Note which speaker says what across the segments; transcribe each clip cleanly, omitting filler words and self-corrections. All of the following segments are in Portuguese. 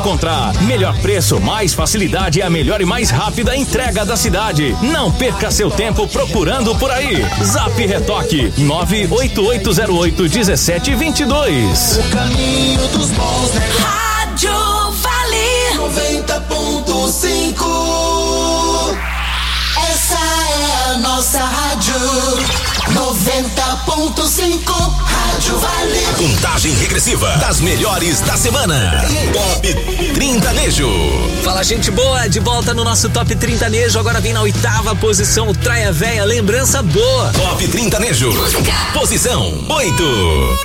Speaker 1: encontrar. Melhor preço, mais facilidade e a melhor e mais rápida entrega da cidade. Não perca seu tempo procurando por aí. Zap Retoque 988081722.
Speaker 2: O caminho dos bons negócios.
Speaker 3: Rádio Vale
Speaker 2: 90.5. Essa é a nossa rádio 90.5. Rádio Vale.
Speaker 4: Contagem regressiva das melhores da semana. Top 30 Nejo.
Speaker 5: Fala, gente boa, de volta no nosso Top 30 Nejo. Agora vem na 8ª posição, Traia Véia, Lembrança Boa.
Speaker 4: Top 30 Nejo. Posição 8.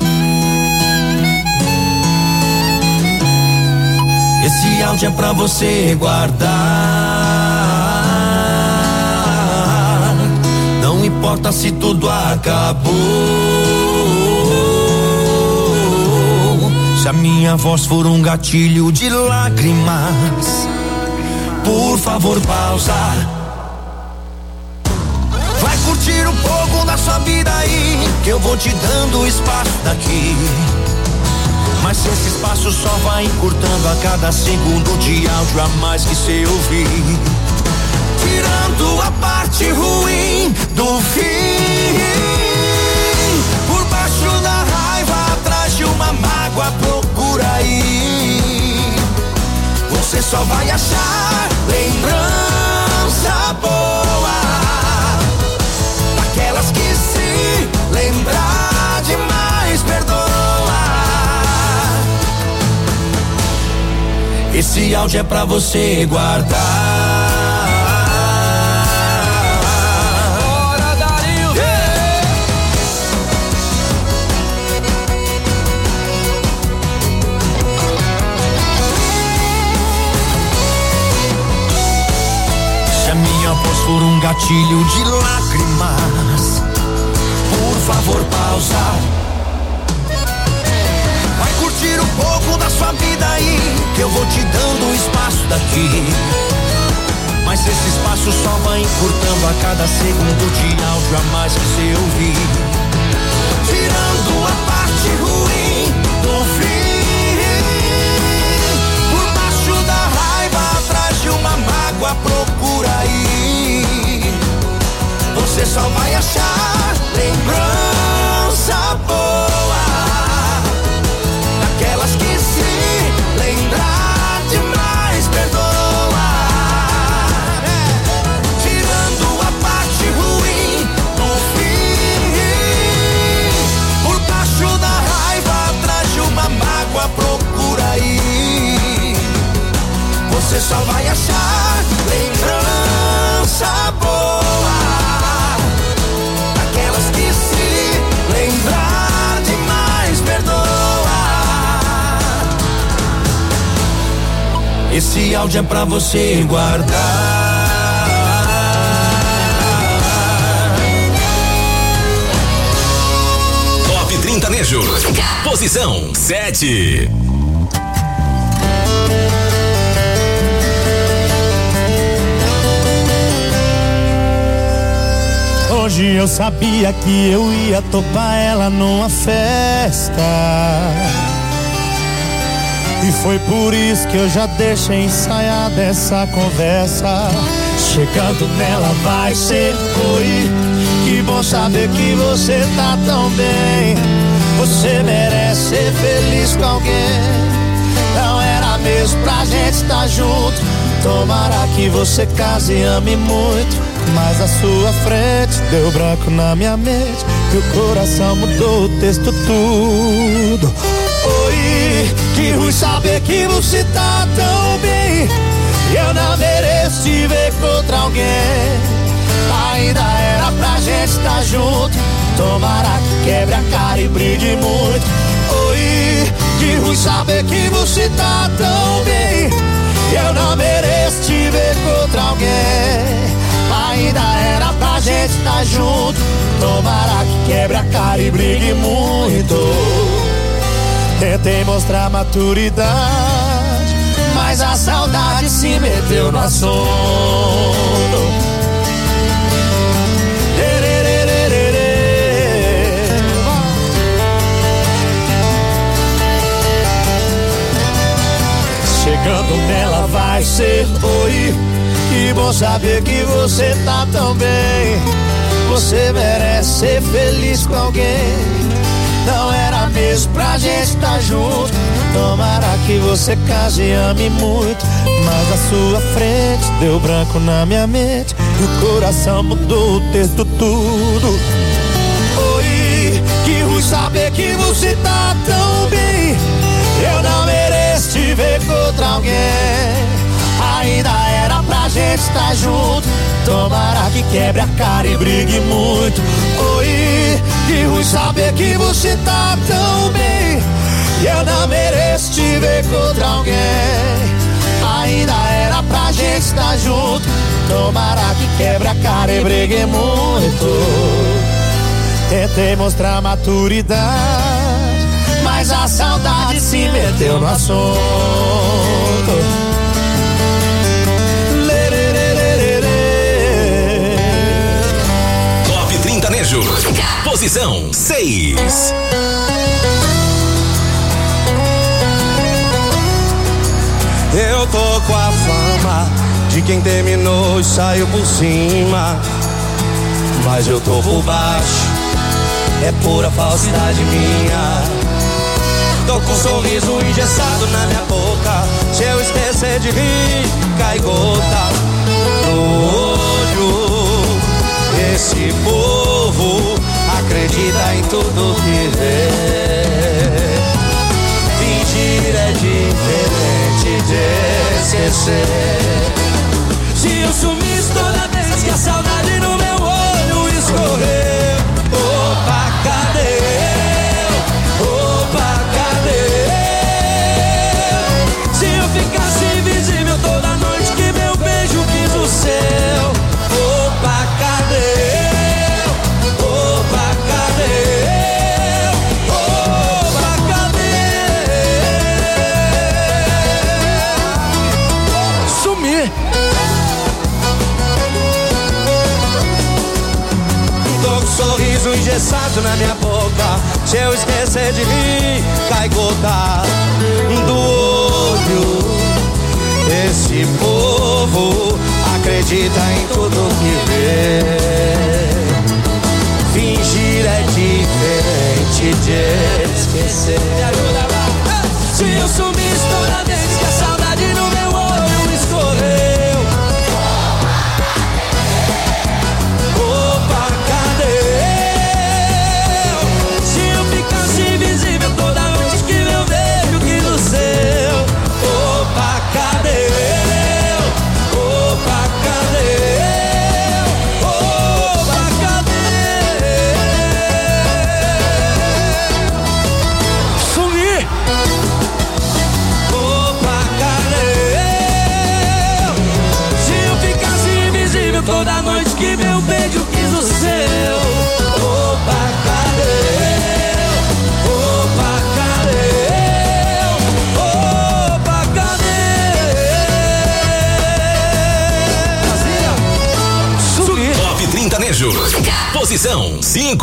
Speaker 2: Esse áudio é pra você guardar. Não importa se tudo acabou. Se a minha voz for um gatilho de lágrimas, por favor, pausa. Vai curtir um pouco da sua vida aí, que eu vou te dando espaço daqui. Mas esse espaço só vai encurtando a cada segundo de áudio a mais que cê ouvir. Tirando a parte ruim do fim. Por baixo da raiva, atrás de uma mágoa, procura aí. Você só vai achar lembrança boa, daquelas que se lembrar demais perdoa. Esse áudio é pra você guardar. Bora, Dario! Yeah! Se a minha voz for um gatilho de lágrimas, por favor, pausa. Tira um pouco da sua vida aí, que eu vou te dando espaço daqui. Mas esse espaço só vai encurtando a cada segundo de áudio a mais que você ouvir. Tirando a parte ruim do fim. Por baixo da raiva, atrás de uma mágoa, procura aí. Você só vai achar lembrança boa, aquelas que se lembrar demais perdoa. Tirando a parte ruim do fim. Por baixo da raiva, atrás de uma mágoa, procura aí. Você só vai achar lembrança boa, aquelas que se lembrar demais perdoa. Esse áudio é pra você guardar.
Speaker 4: Top 30 Nejo. Posição 7.
Speaker 6: Hoje eu sabia que eu ia topar ela numa festa, e foi por isso que eu já deixei ensaiada essa conversa. Chegando nela vai ser oi, que bom saber que você tá tão bem. Você merece ser feliz com alguém. Não era mesmo pra gente estar junto. Tomara que você case e ame muito, mas à sua frente deu branco na minha mente. Meu coração mudou o texto tudo. Oi, que ruim saber que você tá tão bem. Eu não mereço te ver contra alguém. Ainda era pra gente estar junto. Tomara que quebre a cara e brigue muito. Oi, que ruim saber que você tá tão bem. Eu não mereço te ver contra alguém. Ainda era pra gente estar junto. Tomara que quebre a cara e brigue muito. Tentei mostrar maturidade, mas a saudade se meteu no assono. Chegando nela vai ser oi. Que bom saber que você tá tão bem. Você merece ser feliz com alguém. Não era mesmo pra gente tá junto. Tomara que você case e ame muito. Mas na sua frente deu branco na minha mente e o coração mudou o texto tudo. Oi, que ruim saber que você tá tão bem. Eu não mereço te ver com outra alguém. Ainda era pra gente estar junto. Tomara que quebre a cara e brigue muito. Oi, que ruim saber que você tá tão bem. E eu não mereço te ver com outra alguém. Ainda era pra gente estar junto. Tomara que quebre a cara e brigue muito. Tentei mostrar maturidade, mas a saudade se meteu no assunto.
Speaker 4: Top 30 Nejo. Posição 6.
Speaker 6: Eu tô com a fama de quem terminou e saiu por cima, mas eu tô por baixo, é pura falsidade minha. Tô com um sorriso engessado na minha boca. Se eu esquecer de rir, cai gota no olho. Esse povo acredita em tudo que vê. Fingir é diferente de esquecer. Se eu sumisse toda vez que a saudade no meu olho escorrer, opa, cadê eu? Opa, cadê eu? Se eu ficasse invisível toda noite que meu beijo quis o seu, opa, cadê eu? Opa, cadê eu? Opa, cadê? Sumir. Sorriso engessado na minha boca. Se eu esquecer de rir, cai gota do olho. Esse povo acredita em tudo que vê. Fingir é diferente de esquecer. Me ajuda lá. Se eu sumisse toda vez que a saudade no meu olho escorreu, toda noite que meu beijo quis o seu. Opa, cadê eu? Opa, cadê eu? Opa, cadê? Sumir.
Speaker 4: Top 30 Nejo. Posição 5.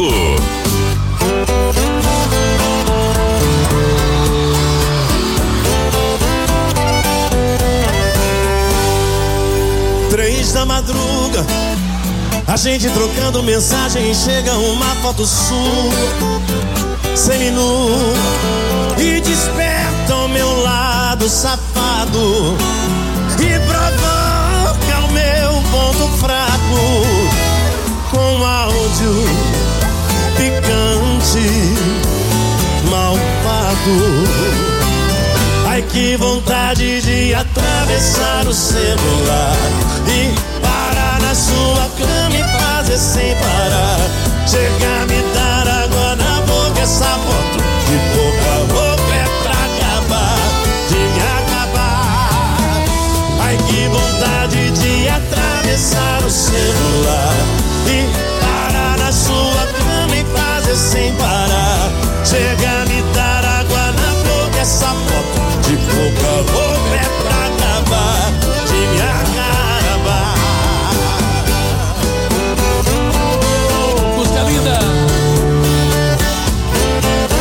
Speaker 6: Da madruga, a gente trocando mensagem, chega uma foto sua, seminu, e desperta o meu lado safado e provoca o meu ponto fraco com áudio picante, malvado. Ai, que vontade de atravessar o celular e parar na sua cama e fazer sem parar. Chegar a me dar água na boca, essa foto de boca a boca é pra acabar, de me acabar. Ai, que vontade de atravessar o celular e parar na sua cama e fazer sem parar. Chegar a me dar água na boca, essa foto de boca a boca é pra acabar, de me acabar. Música linda.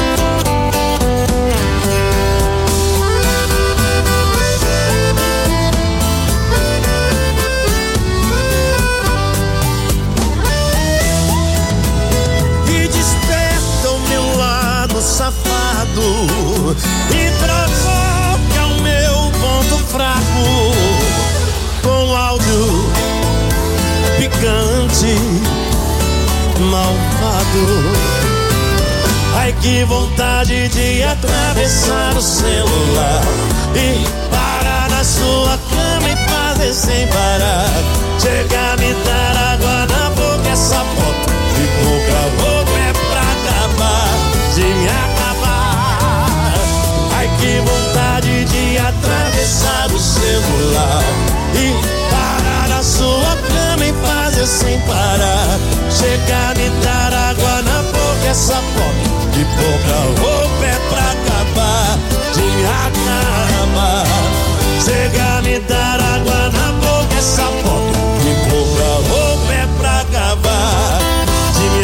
Speaker 6: que vontade de atravessar o celular e parar na sua cama e fazer sem parar. Chega a me dar água na boca, essa foto de boca a boca é pra acabar, de me acabar. Ai, que vontade de atravessar o celular e parar na sua cama e fazer sem parar. Chega a me dar água na boca, essa foto de boca a boca é pra acabar, de me acabar. Chega a me dar água na boca, essa foto de boca a boca é pra acabar, de me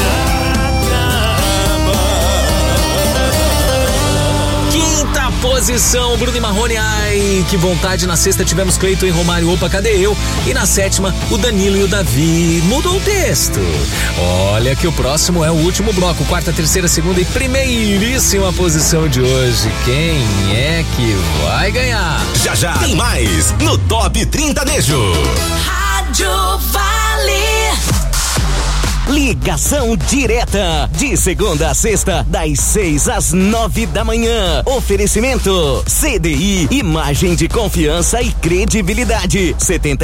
Speaker 6: acabar.
Speaker 5: Quinta posição, Bruno e Marrone, ai, que vontade. Na sexta tivemos Cleiton e Romário, opa, cadê eu? E na sétima, o Danilo e o Davi. Mudou o texto. Olha que o próximo é o último bloco, quarta, terceira, segunda e primeiríssima posição de hoje. Quem é que vai ganhar?
Speaker 4: Já já tem mais no Top 30 Nejo.
Speaker 3: Rádio Vale.
Speaker 7: Ligação direta, de segunda a sexta, das 6 às 9 da manhã. Oferecimento CDI, imagem de confiança e credibilidade.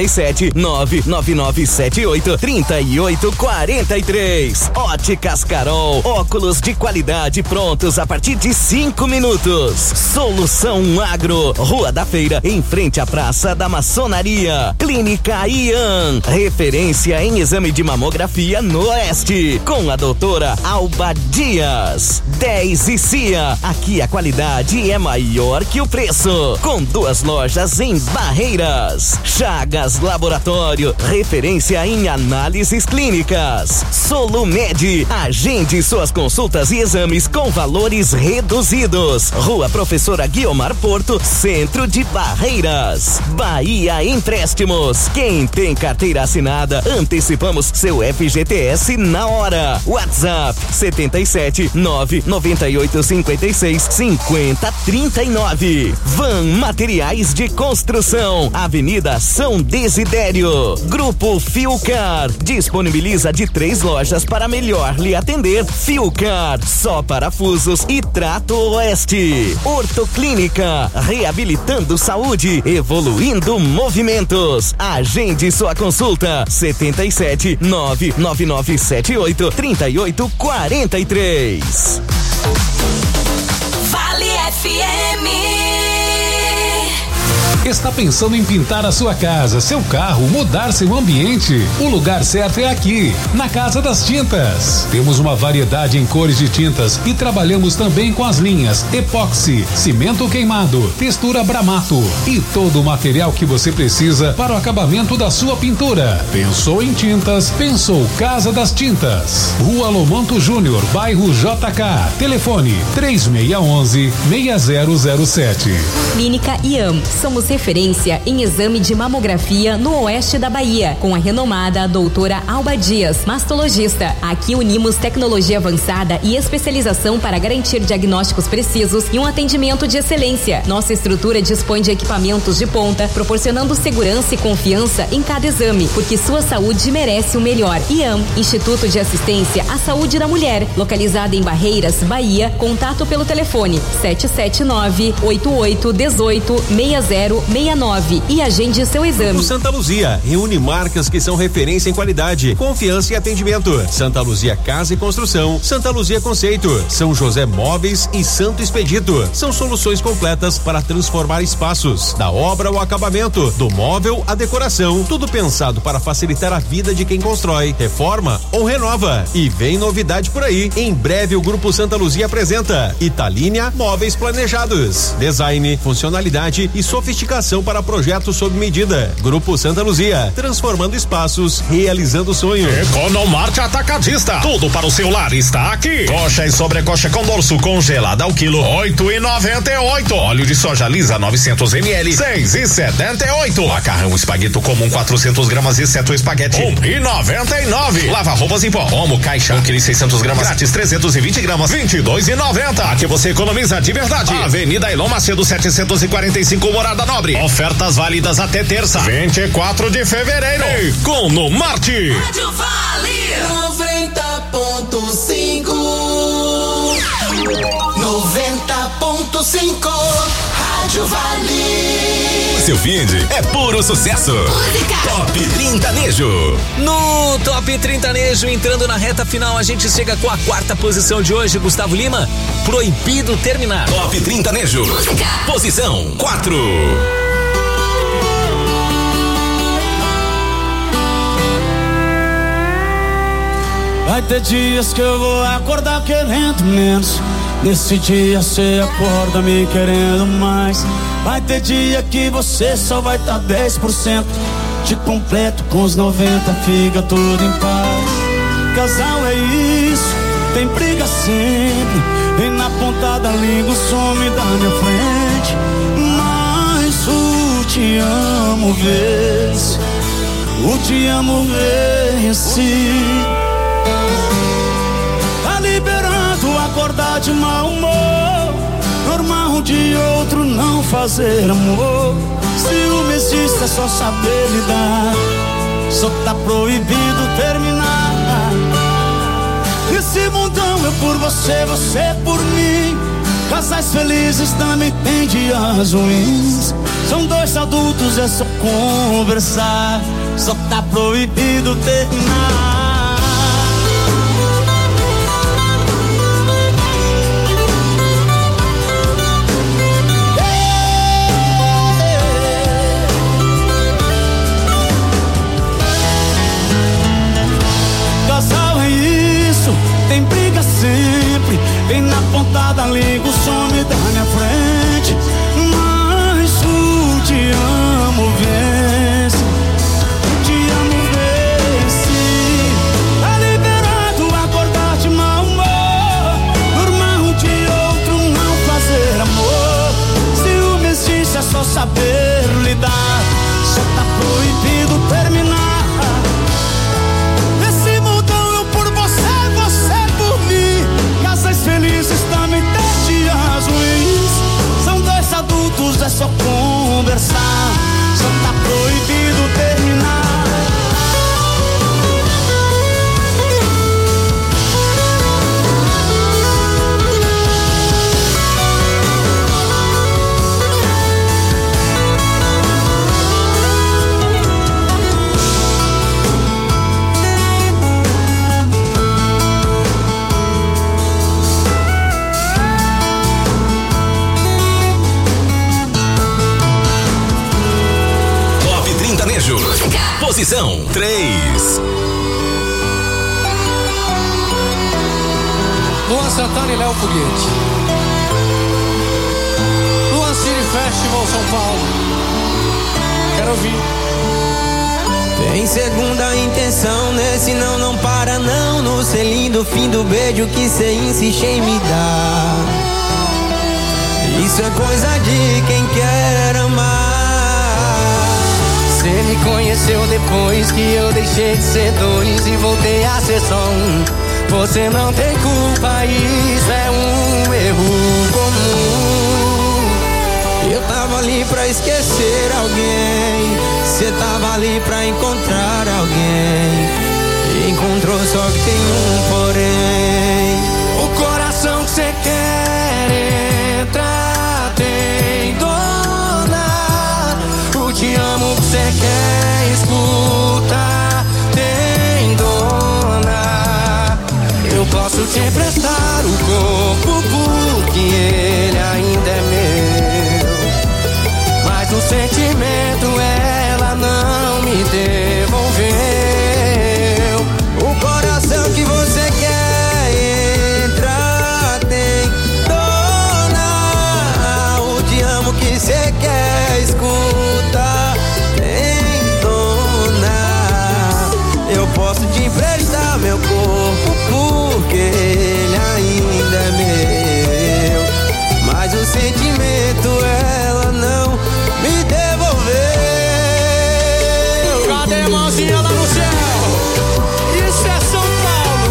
Speaker 7: 77-99978-3843. Óticas Carol, óculos de qualidade prontos a partir de 5 minutos. Solução Agro, Rua da Feira, em frente à Praça da Maçonaria. Clínica Ian, referência em exame de mamografia no Oeste, com a doutora Alba Dias. 10 e Cia, aqui a qualidade é maior que o preço, com 2 lojas em Barreiras. Chagas Laboratório, referência em análises clínicas. Solumed, agende suas consultas e exames com valores reduzidos. Rua Professora Guiomar Porto, centro de Barreiras. Bahia Empréstimos, quem tem carteira assinada, antecipamos seu FGTS na hora. WhatsApp 77-99856-5039. Van Materiais de Construção, Avenida São Desidério. Grupo Fiucar disponibiliza de 3 lojas para melhor lhe atender. Fiucar, só parafusos e trato oeste. Ortoclínica, reabilitando saúde, evoluindo movimentos. Agende sua consulta 77-99978-3843.
Speaker 3: Vale FM.
Speaker 8: Está pensando em pintar a sua casa, seu carro, mudar seu ambiente? O lugar certo é aqui, na Casa das Tintas. Temos uma variedade em cores de tintas e trabalhamos também com as linhas epóxi, cimento queimado, textura Bramato e todo o material que você precisa para o acabamento da sua pintura. Pensou em tintas? Pensou Casa das Tintas. Rua Lomanto Júnior, bairro JK. Telefone 3611-6007.
Speaker 9: Clínica IAM. Somos referência em exame de mamografia no oeste da Bahia, com a renomada doutora Alba Dias, mastologista. Aqui unimos tecnologia avançada e especialização para garantir diagnósticos precisos e um atendimento de excelência. Nossa estrutura dispõe de equipamentos de ponta, proporcionando segurança e confiança em cada exame, porque sua saúde merece o melhor. IAM, Instituto de Assistência à Saúde da Mulher, localizada em Barreiras, Bahia. Contato pelo telefone 779-8818-6069 e agende seu exame.
Speaker 10: Grupo Santa Luzia reúne marcas que são referência em qualidade, confiança e atendimento. Santa Luzia Casa e Construção, Santa Luzia Conceito, São José Móveis e Santo Expedito. São soluções completas para transformar espaços, da obra ao acabamento, do móvel à decoração, tudo pensado para facilitar a vida de quem constrói, reforma ou renova. E vem novidade por aí. Em breve o Grupo Santa Luzia apresenta Italínia Móveis Planejados, design, funcionalidade e sofisticação para projetos sob medida. Grupo Santa Luzia, transformando espaços, realizando sonhos.
Speaker 4: Economarte Atacadista, tudo para o seu lar está aqui. Coxa e sobrecoxa com dorso congelada ao quilo 8,98. Óleo de soja lisa 900 ml 6,78. Macarrão espagueto comum 400 gramas exceto espaguete 1,99. Lava roupas em pó Omo Caixa 1 kg 600 gramas grátis 320 gramas 22,90. Aqui você economiza de verdade. Avenida Elon Macedo 745 Morada Nobre. Ofertas válidas até terça, 24 de fevereiro. Economarte.
Speaker 3: Rádio Vale
Speaker 2: 90.5. 90.5 Rádio Vale.
Speaker 1: Seu feed é puro sucesso. Top Trintanejo.
Speaker 5: No Top Trintanejo, entrando na reta final, a gente chega com a 4ª posição de hoje. Gustavo Lima, Proibido Terminar.
Speaker 1: Top Trintanejo. Posição 4.
Speaker 6: Vai ter dias que eu vou acordar querendo menos. Nesse dia cê acorda me querendo mais. Vai ter dia que você só vai tá 10%. Te completo com os 90, fica tudo em paz. Casal é isso, tem briga sempre. Vem na ponta da língua, some da minha frente. Mas o te amo vence. O te amo vence. Tá liberando acordar de mau humor. Normal de outro não fazer amor. Ciúme existe, é só saber lidar. Só tá proibido terminar. Nesse mundão eu por você, você por mim. Casais felizes também tem dias ruins. São dois adultos, é só conversar. Só tá proibido terminar. Tem briga sempre, vem na ponta da língua, some da minha frente. Mas o te amo vence, o te amo vence. Tá liberado acordar de mau humor. Normal de outro não fazer amor. Ciúme existe, é só saber lidar. Só tá proibido terminar. Felizes também tem dias ruins. São dois adultos, é só conversar. Só tá proibido terminar.
Speaker 1: Posição 3.
Speaker 11: Luan Santana e Léo Foguete. Luan City Festival São Paulo. Quero ouvir.
Speaker 12: Tem segunda intenção nesse não para não. No selinho do fim do beijo que cê insiste em me dar. Isso é coisa de quem quer amar. Você me conheceu depois que eu deixei de ser dois e voltei a ser só um. Você não tem culpa, isso é um erro comum. Eu tava ali pra esquecer alguém, cê tava ali pra encontrar alguém. Encontrou só que tem um porém. O coração que cê quer entrar tem dona. O te amo que cê quer escutar tem dona. Eu posso te emprestar o corpo porque ele ainda é meu. Mas o sentimento ela não me devolveu. O coração que você quer entrar tem dona. O te amo que cê quer escutar tem dona. Eu posso te emprestar meu corpo porque ele ainda é meu. Mas o sentimento ela não me devolveu.
Speaker 11: Cadê a mãozinha lá no céu? Isso é São Paulo.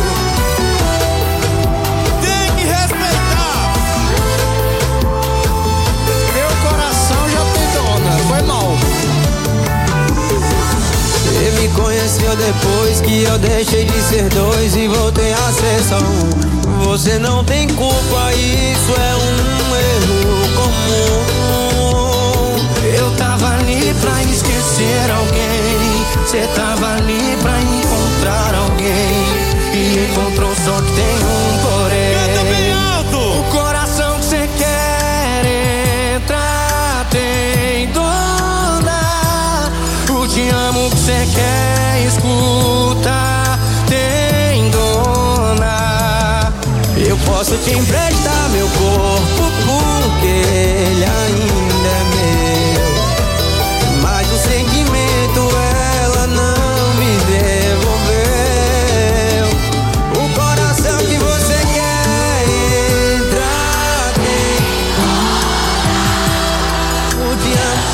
Speaker 11: Tem que respeitar. Meu coração já tem dona. Foi mal.
Speaker 12: Você me conheceu depois que que eu deixei de ser dois e voltei a ser só um. Você não tem culpa, isso é um erro comum.
Speaker 2: Eu tava ali pra esquecer alguém, cê tava ali pra encontrar alguém, e encontrou só que tem um porém. Canta bem alto! O coração que cê quer entrar tem dona. O te amo que cê quer escutar tem dona.
Speaker 12: Eu posso te emprestar meu corpo porque ele ainda é meu, mas o sentimento ela não me devolveu. O coração que você quer entrar tem o te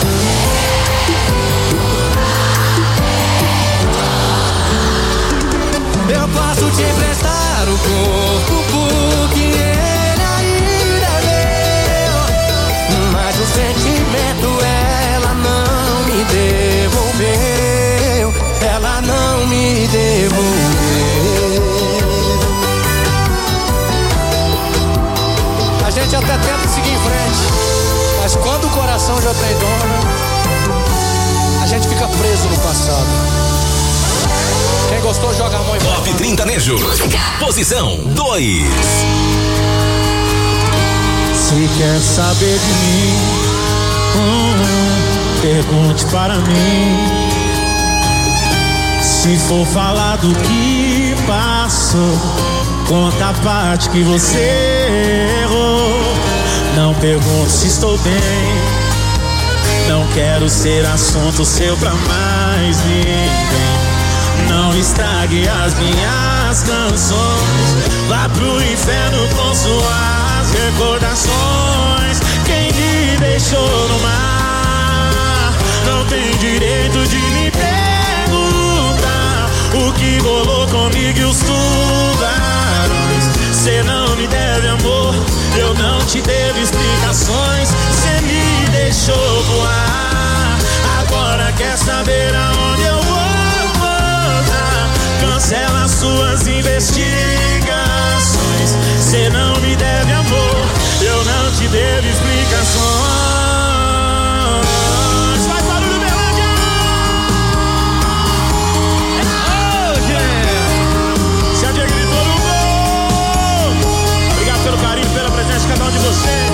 Speaker 12: amo.
Speaker 2: Eu posso te emprestar o corpo porque ele ainda é meu, mas o sentimento ela não me devolveu. Ela não me devolveu. A gente até tenta seguir em frente, mas quando o coração já tem dono, a gente fica preso no passado. Quem gostou, joga a mão e
Speaker 1: Top 30 Nejo. Posição 2.
Speaker 6: Se quer saber de mim, pergunte para mim. Se for falar do que passou, conta a parte que você errou. Não pergunte se estou bem, não quero ser assunto seu pra mais ninguém. Não estrague as minhas canções, vá pro inferno com suas recordações. Quem me deixou no mar não tem direito de me perguntar o que rolou comigo e os tubarões. Cê não me deve amor, eu não te devo explicações. Cê me deixou voar, agora quer saber aonde eu vou. Cancela suas investigações. Cê não me deve amor, eu não te devo explicações. Faz barulho, Berlândia! Oh, yeah! Se a dia gritou no gol. Obrigado pelo carinho, pela presença de cada um de vocês.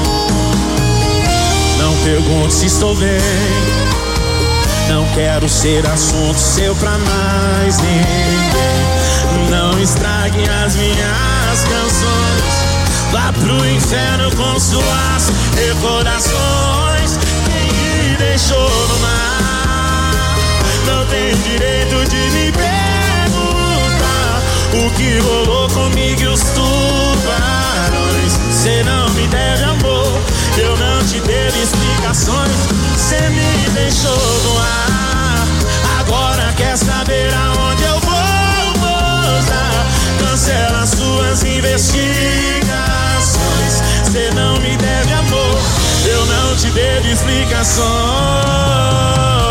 Speaker 6: Não pergunte se estou bem, não quero ser assunto seu pra mais ninguém. Não estrague as minhas canções, vá pro inferno com suas recordações. Quem me deixou no mar não tem direito de me perguntar o que rolou comigo e os tubarões. Cê não me deve amor, eu não te devo explicações. Cê me deixou no ar, agora quer saber aonde eu vou pousar. Cancela suas investigações. Cê não me deve amor, eu não te devo explicações.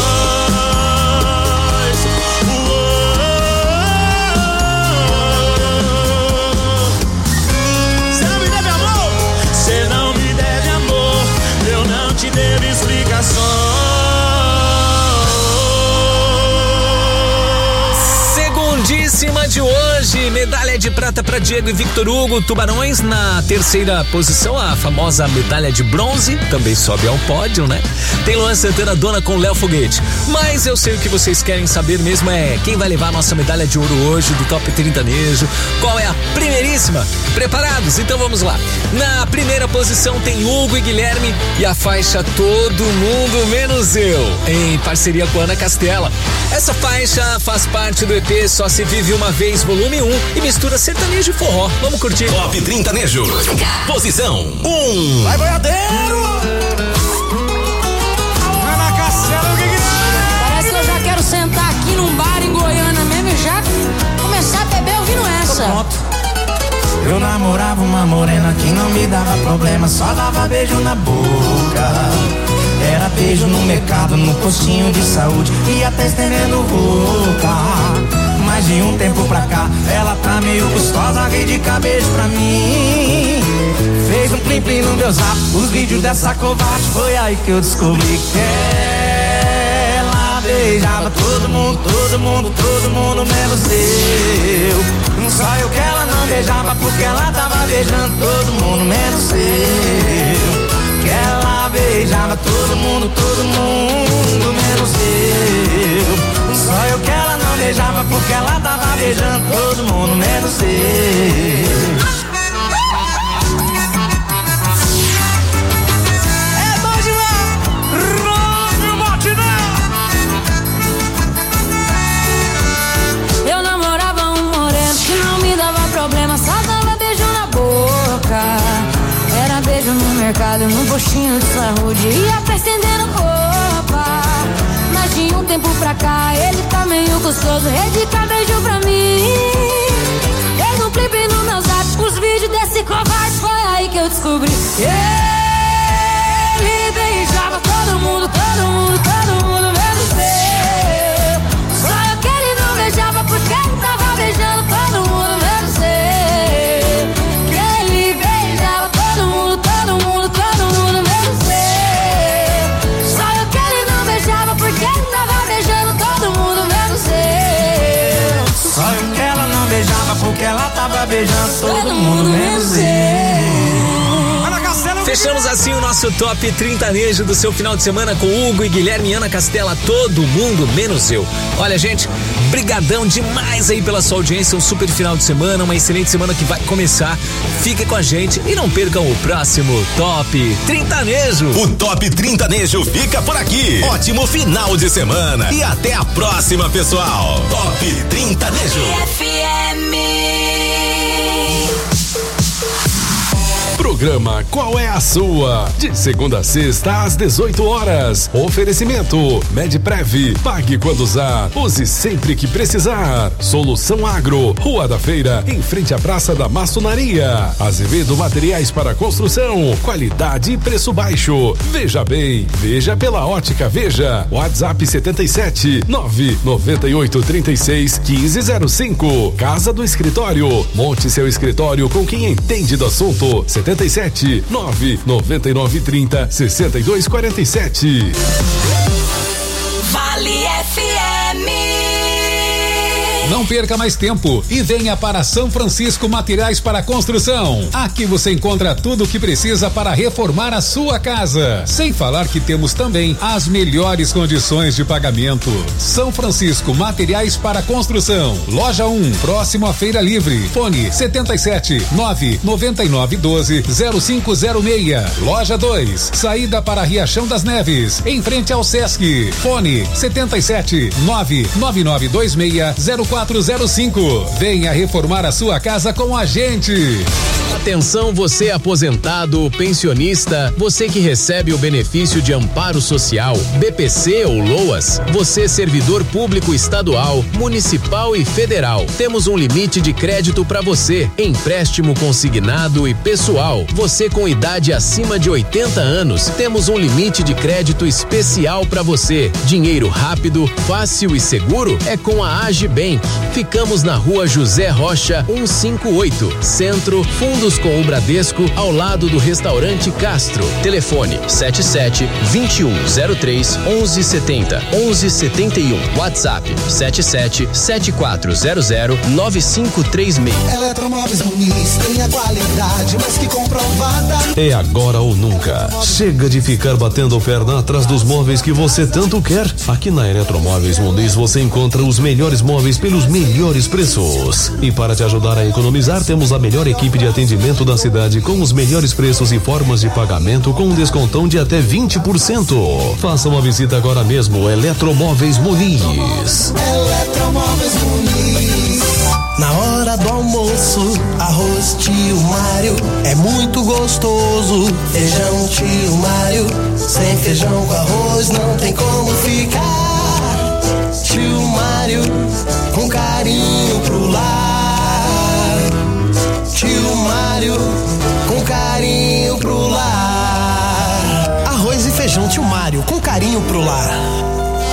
Speaker 6: Cê não me deve amor, eu não te devo explicações.
Speaker 5: Segundíssima de hoje, medalha de prata para Diego e Victor Hugo. Tubarões na terceira posição, a famosa medalha de bronze, também sobe ao pódio, né? Tem Luan Santana, Dona com Léo Foguete. Mas eu sei o que vocês querem saber mesmo é quem vai levar a nossa medalha de ouro hoje do Top 30 Nejo. Qual é a primeiríssima? Preparados? Então vamos lá. Na primeira posição tem Hugo e Guilherme e a faixa Todo Mundo Menos Eu, em parceria com Ana Castela. Essa faixa faz parte do EP Só Se Vive Uma Vez, volume 1, e mistura sertanejo e forró. Vamos curtir.
Speaker 1: Top 30 Nejo. Posição 1.
Speaker 2: Vai, boiadeiro! Ana Castela,
Speaker 13: parece que eu já quero sentar aqui num bar em Goiânia mesmo e já começar a beber ouvindo essa.
Speaker 2: Pronto. Eu namorava uma morena que não me dava problema, só dava beijo na boca. Era beijo no mercado, no postinho de saúde e até estendendo roupa. Mas de um tempo pra cá, ela tá meio gostosa, rei de cabeça pra mim. Fez um plim-plim no meu zap, os vídeos dessa covarde. Foi aí que eu descobri que ela beijava todo mundo, todo mundo, todo mundo menos eu. Só eu que ela não beijava porque ela tava beijando todo mundo menos eu. Que ela beijava todo mundo menos eu. Só eu que ela não beijava porque ela tava beijando todo mundo menos eu. É bom demais, Rômulo Batidão.
Speaker 13: Eu namorava um moreno que não me dava problema, só dava beijo na boca. Era beijo no mercado, num postinho de saúde, ia pra estendendo roupa. Mas de um tempo pra cá, ele tá meio gostoso, dedica beijo pra mim. Fez um clipe no meu zap, os vídeos desse covarde. Foi aí que eu descobri que ele beijava todo mundo, todo mundo, todo mundo menos eu. Só eu que ele não beijava porque ele tava beijando todo mundo menos eu. Que ele beijava todo mundo, todo mundo, todo mundo menos eu. Só eu que ele não beijava porque ele tava beijando todo mundo menos eu.
Speaker 2: Só eu que ela não beijava porque ela tava beijando todo mundo menos eu.
Speaker 5: Fechamos assim o nosso top 30 do seu final de semana com Hugo e Guilherme e Ana Castela, todo mundo menos eu. Olha, gente, brigadão demais aí pela sua audiência, um super final de semana, uma excelente semana que vai começar. Fique com a gente e não percam o próximo Top 30.
Speaker 1: O Top 30 fica por aqui. Ótimo final de semana e até a próxima, pessoal. Top 30
Speaker 8: Programa Qual é a Sua? De segunda a sexta às 18 horas. Oferecimento Medprev. Pague quando usar. Use sempre que precisar. Solução Agro. Rua da Feira, em frente à Praça da Maçonaria. Azevedo Materiais para Construção. Qualidade e preço baixo. Veja bem. Veja pela Ótica Veja. WhatsApp 77 998 36 1505. Casa do Escritório. Monte seu escritório com quem entende do assunto. 77 999 30 62 47.
Speaker 3: Vale FM.
Speaker 8: Não perca mais tempo e venha para São Francisco Materiais para Construção. Aqui você encontra tudo o que precisa para reformar a sua casa. Sem falar que temos também as melhores condições de pagamento. São Francisco Materiais para Construção. Loja 1, próximo à Feira Livre. Fone 77 999 12 0506. Loja 2, saída para Riachão das Neves, em frente ao Sesc. Fone 77 999 26 0405. Venha reformar a sua casa com a gente.
Speaker 14: Atenção, você aposentado, pensionista, você que recebe o benefício de amparo social, BPC ou LOAS, você servidor público estadual, municipal e federal. Temos um limite de crédito para você, empréstimo consignado e pessoal. Você com idade acima de 80 anos, temos um limite de crédito especial para você. Dinheiro rápido, fácil e seguro é com a Agibank. Ficamos na Rua José Rocha 158, Centro, Fundos com o Bradesco, ao lado do restaurante Castro. Telefone 77 2103 1170 1171. WhatsApp 77 7400 9536.
Speaker 15: Eletromóveis Muniz tem a qualidade mais que comprovada.
Speaker 16: É agora ou nunca. Chega de ficar batendo perna atrás dos móveis que você tanto quer. Aqui na Eletromóveis Muniz você encontra os melhores móveis pelos melhores preços. E para te ajudar a economizar, temos a melhor equipe de atendimento da cidade com os melhores preços e formas de pagamento com um descontão de até 20%. Faça uma visita agora mesmo. Eletromóveis Muniz.
Speaker 15: Eletromóveis Muniz. Na hora do almoço, arroz tio Mário é muito gostoso. Feijão tio Mário, sem feijão com arroz não tem como ficar. Tio Mário, com carinho pro lar. Tio Mário, com carinho pro lar. Arroz e feijão tio Mário, com carinho pro lar.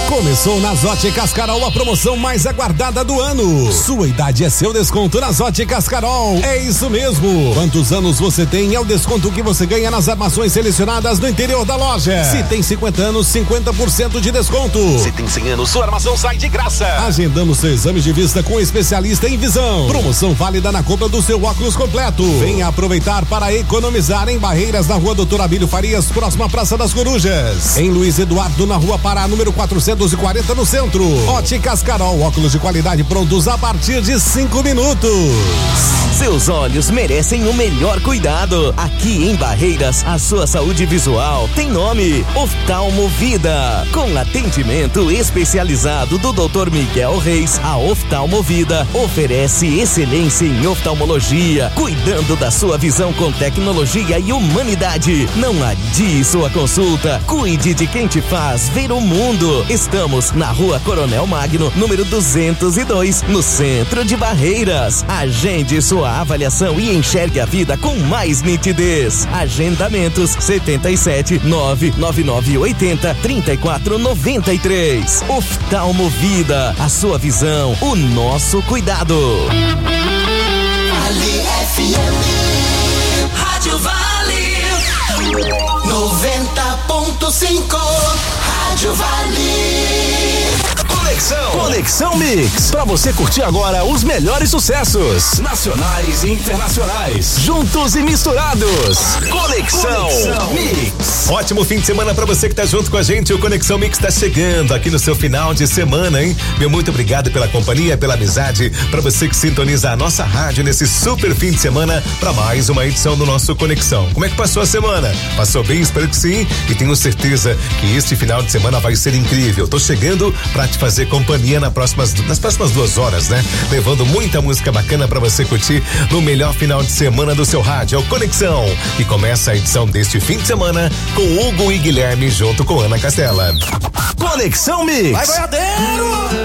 Speaker 17: Começou nas Óticas Carol a promoção mais aguardada do ano. Sua idade é seu desconto nas Óticas Carol. É isso mesmo. Quantos anos você tem é o desconto que você ganha nas armações selecionadas no interior da loja. Se tem 50 anos, 50% de desconto.
Speaker 1: Se tem 100 anos, sua armação sai de graça.
Speaker 17: Agendando seu exame de vista com especialista em visão. Promoção válida na compra do seu óculos completo. Venha aproveitar para economizar em Barreiras, na Rua Doutor Abílio Farias, próxima à Praça das Corujas. Em Luiz Eduardo, na Rua Pará, número 440, no centro. Óticas Carol, óculos de qualidade prontos a partir de 5 minutos.
Speaker 7: Seus olhos merecem o melhor cuidado. Aqui em Barreiras, a sua saúde visual tem nome: Oftalmo Vida. Com atendimento especializado do Dr. Miguel Reis, a Oftalmo Vida oferece excelência em oftalmologia, cuidando da sua visão com tecnologia e humanidade. Não adie sua consulta. Cuide de quem te faz ver o mundo. Estamos na Rua Coronel Magno, número 202, no centro de Barreiras. Agende sua avaliação e enxergue a vida com mais nitidez. Agendamentos 77 99980 3493. Oftalmo Vida, a sua visão, o nosso cuidado.
Speaker 2: Vale FM, Rádio Vale 90.5, Rádio Vale.
Speaker 1: Conexão Mix, pra você curtir agora os melhores sucessos nacionais e internacionais, juntos e misturados. Conexão Mix.
Speaker 10: Ótimo fim de semana pra você que tá junto com a gente. O Conexão Mix tá chegando aqui no seu final de semana, hein? Meu muito obrigado pela companhia, pela amizade, pra você que sintoniza a nossa rádio nesse super fim de semana pra mais uma edição do nosso Conexão. Como é que passou a semana? Passou bem? Espero que sim, e tenho certeza que este final de semana vai ser incrível. Tô chegando pra te fazer companhia nas próximas 2 horas, né? Levando muita música bacana pra você curtir no melhor final de semana do seu rádio. É o Conexão, que começa a edição deste fim de semana com Hugo e Guilherme junto com Ana Castela.
Speaker 1: Conexão Mix.
Speaker 2: Vai, boiadeiro!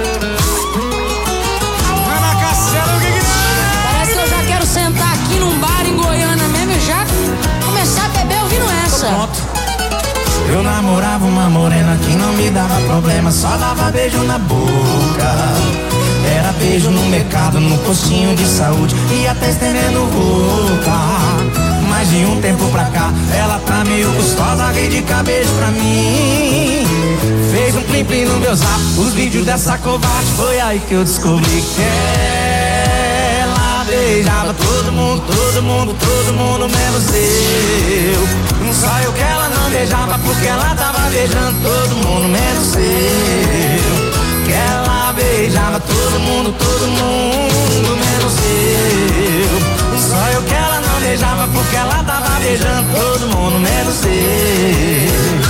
Speaker 11: Ana Castela, Guilherme!
Speaker 13: Parece que eu já quero sentar aqui num bar em Goiânia mesmo e já começar a beber ouvindo essa.
Speaker 2: Pronto. Eu namorava uma morena que não me dava problema, só dava beijo na boca. Era beijo no mercado, no postinho de saúde e até estendendo roupa. Mas de um tempo pra cá, ela tá meio gostosa, veio de beijo pra mim. Fez um plim-plim no meu zap, os vídeos dessa covarde, foi aí que eu descobri que ela beijava todo mundo menos eu. Só eu que ela não beijava porque ela tava beijando todo mundo menos eu. Que ela beijava todo mundo menos eu. Só eu que ela não beijava porque ela tava beijando todo mundo menos eu.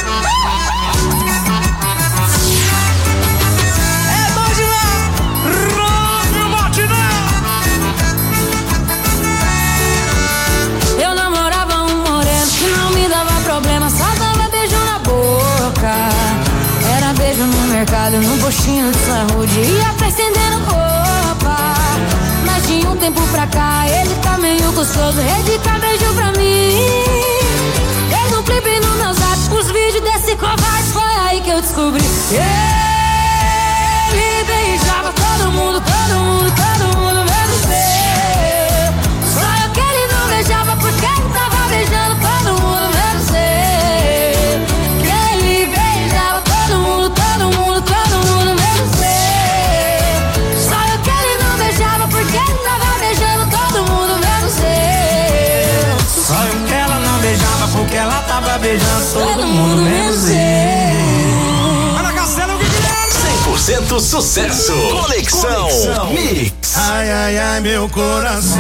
Speaker 13: No mercado, no postinho de saúde e até estendendo roupa. Mas de um tempo pra cá ele tá meio gostoso, dedica beijo pra mim. Fez um clipe no meu zap, os vídeos desse covarde, foi aí que eu descobri que ele beijava todo mundo menos eu. Só eu que ele não beijava porque ele tava beijando todo mundo menos eu. Que ele beijava todo mundo menos eu. Só eu que ele não beijava porque ele tava beijando todo mundo menos eu.
Speaker 2: Só eu que ela não beijava porque ela tava beijando todo mundo menos eu.
Speaker 11: Ana Castela, o que é?
Speaker 1: 100% sucesso. Conexão Mix.
Speaker 2: Ai, ai, ai, meu coração.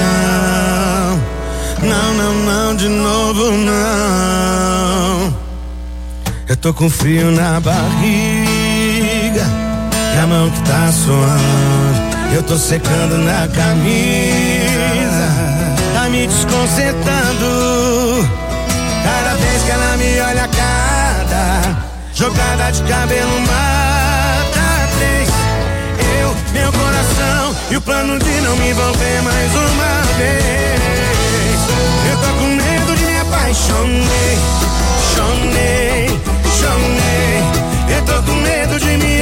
Speaker 2: Não, de novo não. Eu tô com frio na barriga e a mão que tá suando. Eu tô secando na camisa, tá me desconcertando. Cada vez que ela me olha, cada jogada de cabelo mata 3. Eu, meu coração e o plano de não me envolver mais uma vez. Eu tô com medo de me apaixonar. Eu tô com medo de me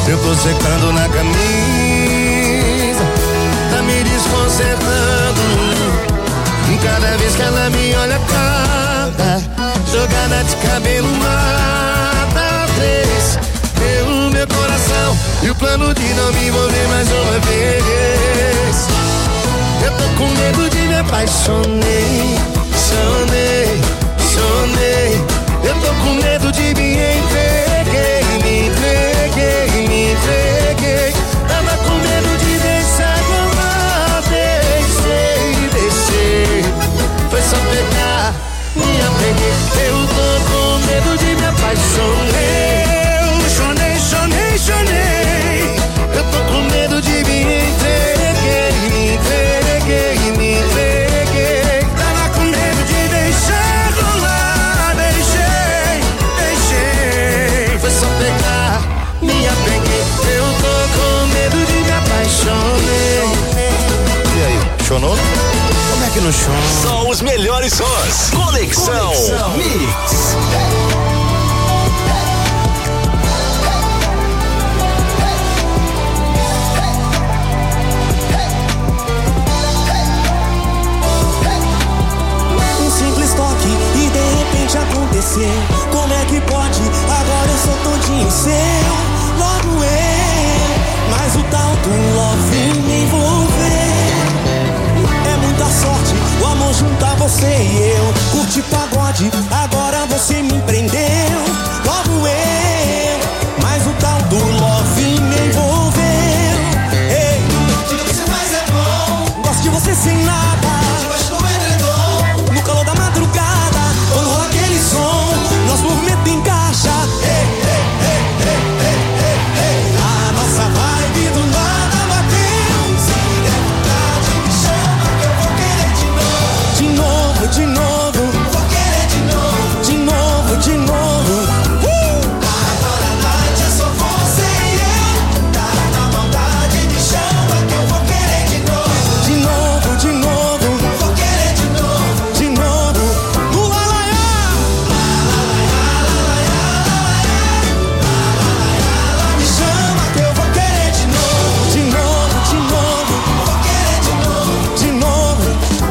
Speaker 2: Eu tô secando na camisa, tá me desconcertando. Cada vez que ela me olha, cada jogada de cabelo mata três. Pelo meu coração e o plano de não me envolver mais uma vez. Eu tô com medo de me apaixonei, sonei. Eu tô com medo de me entreguei. Tava com medo de deixar rolar, deixei. Foi só pegar, me apeguei. Eu tô com medo de me apaixonei. Chonei. Eu tô com medo de me entreguei. Tava com medo de deixar rolar, deixei. Foi só pegar, me apeguei. Eu tô com medo de me apaixonei. E aí, chonou? Como é que não chona?
Speaker 1: Só os melhores sons. Conexão Mix.
Speaker 12: Acontecer, como é que pode? Agora eu sou todinho seu, logo eu, mas o tal do love me envolver. É muita sorte, o amor juntar você e eu. Curte pagode, agora você me prendeu, logo eu, mas o tal do love me envolveu. Ei, tudo que você faz é bom, gosto de você sem nada, debaixo do edredom, no calor da madrugada, quando rola aquele som, nosso movimento encaixa. A nossa vibe do nada bateu. Se der vontade, me chama que eu vou querer de novo. De novo. Vou querer de novo. De novo. Agora a noite é só você e eu. Tá na maldade, me chama que eu vou querer de novo. De novo. Vou querer de novo. De novo. Me chama que eu vou querer de novo. De novo. Vou querer de novo.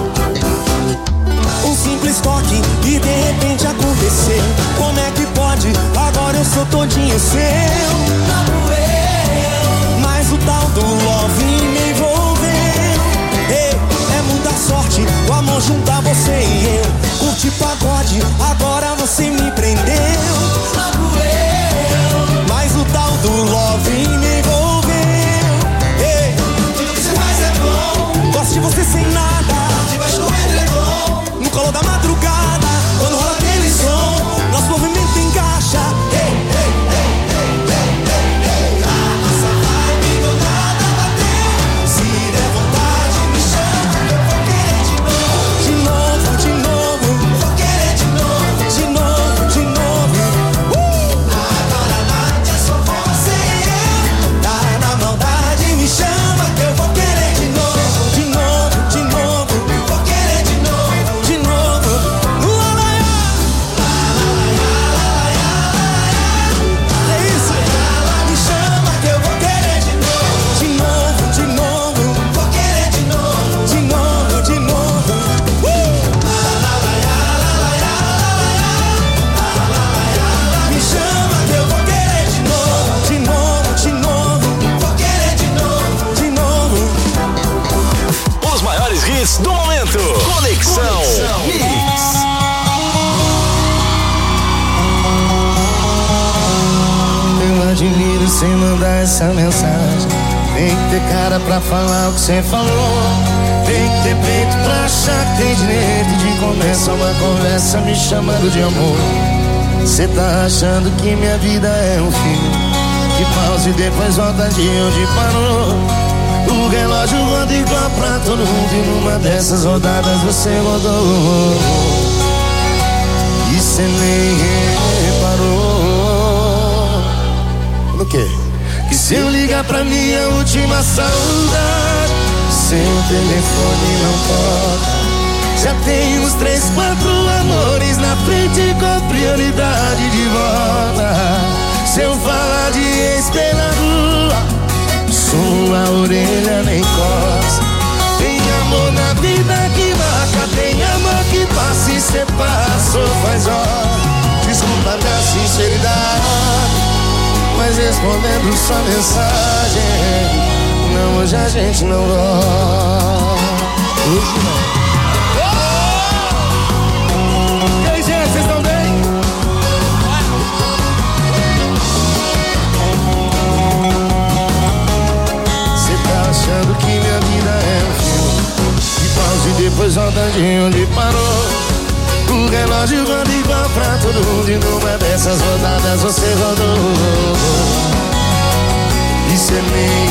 Speaker 12: Um simples toque e de repente aconteceu. Como é que pode? Agora eu sou todinho seu. Mas o tal do love me envolveu. Ei, é muita sorte o amor juntar você e eu. Curte pagode, agora você me prendeu. Mas o tal do love me envolveu. Ei, tudo que você faz é bom, gosto de você sem nada, debaixo do edredom, no colo da madrugada, quando rola aquele som, nosso movimento encaixa. A nossa vibe do nada bateu. Se der vontade, me chama que eu vou querer de novo. De novo. Vou querer de novo. De novo. Agora a noite é só você e eu. Tá na maldade, me chama que eu vou querer de novo. De novo. Vou querer de novo. É isso. Me chama que eu vou querer de novo. De novo. Vou querer de novo. De novo. Me chama que eu vou querer de novo. De novo. Vou querer de novo.
Speaker 1: Os maiores hits do momento. Conexão Mix.
Speaker 2: Eu admiro você mandar essa mensagem. Tem que ter cara pra falar o que você falou. Tem que ter peito pra achar que tem direito de começar uma conversa me chamando de amor. Cê tá achando que minha vida é um filme que pausa e depois volta de onde parou. O relógio roda igual pra todo mundo e numa dessas rodadas você rodou. E cê nem reparou. No quê? Que se eu ligar pra minha última saudade, seu telefone não toca. Já tem uns 3, 4 amores na frente com prioridade de volta. Se eu falar de ex-pela rua,
Speaker 6: orelha nem coça. Tem amor na vida que marca, tem amor que passa e cê passou faz hora. Desculpa minha sinceridade, mas respondendo sua mensagem, não, hoje a gente não gosta. Hoje não. E aí, gente, vocês estão bem? Cê tá achando que minha vida é um filme que pausa e depois volta de onde parou. O relógio roda igual pra todo mundo e numa dessas rodadas você rodou e cê nem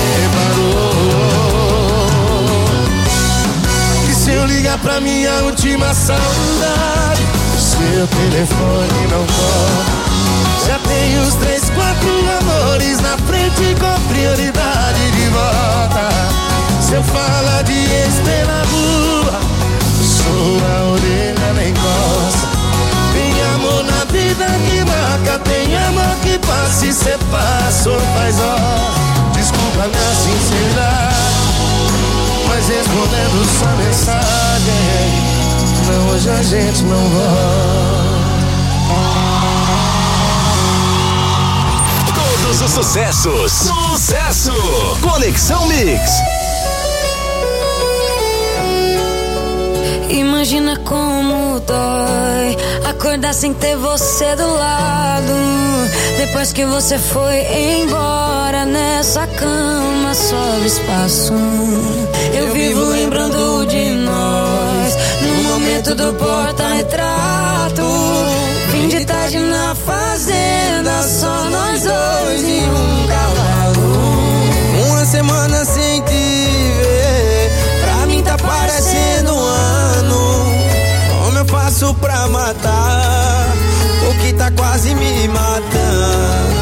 Speaker 6: reparou. E se eu ligar pra minha última saudade, seu telefone não toca. Já tem uns 3, 4 amores na frente com prioridade de volta. Se eu falar de ex pela rua, sua orelha nem coça. Tem amor na vida que marca, tem amor que passa e cê passou faz hora. Desculpa minha sinceridade, mas respondendo sua mensagem, não, hoje a gente não volta.
Speaker 1: Todos os sucessos. Sucesso! Conexão Mix.
Speaker 13: Imagina como dói acordar sem ter você do lado. Depois que você foi embora, nessa cama sobra espaço. Eu vivo lembrando de nós no momento do porta-retrato. Fim de tarde na fazenda, só nós dois e um cavalo.
Speaker 12: Uma semana sem te ver, pra mim tá parecendo um ano. Como eu faço pra matar o que tá quase me matando?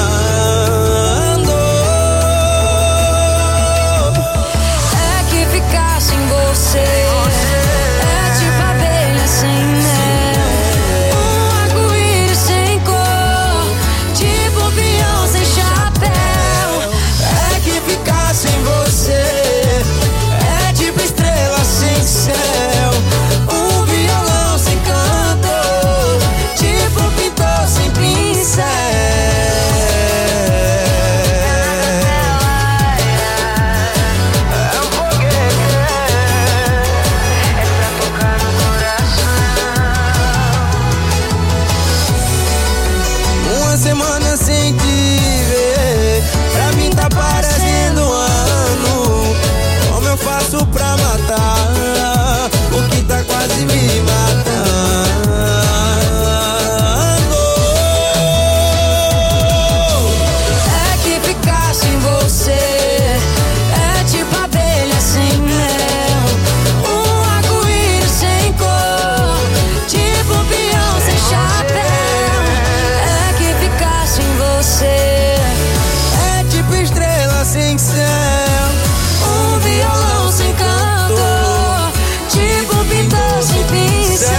Speaker 13: É que ficar sem você é tipo abelha sem mel, um arco-íris sem cor, tipo peão sem chapéu.
Speaker 12: É que ficar sem você é tipo estrela sem céu, um violão sem canto, tipo pintor sem pincel. É um foguete, é pra tocar no coração. Uma semana sem te ver, pra mim tá parecendo um ano. Como eu faço pra matar o que tá quase me matando?
Speaker 13: É que ficar sem você é tipo abelha sem mel, um arco-íris sem cor, tipo peão sem chapéu. É que ficar sem você
Speaker 12: É tipo estrela sem céu,
Speaker 13: um violão sem canto, tipo pintor sem pincel.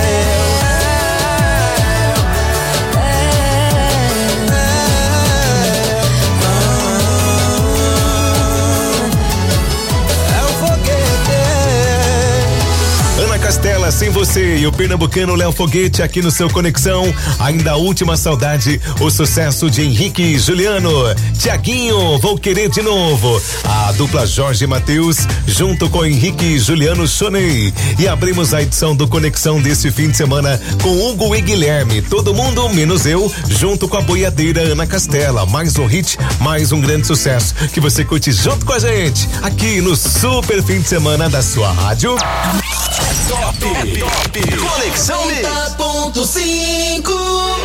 Speaker 12: é um foguete.
Speaker 17: Ana Castela, sem você, e o pernambucano Léo Foguete aqui no seu Conexão. Ainda a última saudade, o sucesso de Henrique e Juliano. Tiaguinho, vou querer de novo. A dupla Jorge e Matheus, junto com Henrique e Juliano Chonei. E abrimos a edição do Conexão desse fim de semana com Hugo e Guilherme. Todo mundo, menos eu, junto com a boiadeira Ana Castela. Mais um hit, mais um grande sucesso que você curte junto com a gente, aqui no super fim de semana da sua rádio.
Speaker 1: Top. Conexão Mix.
Speaker 7: 90.5.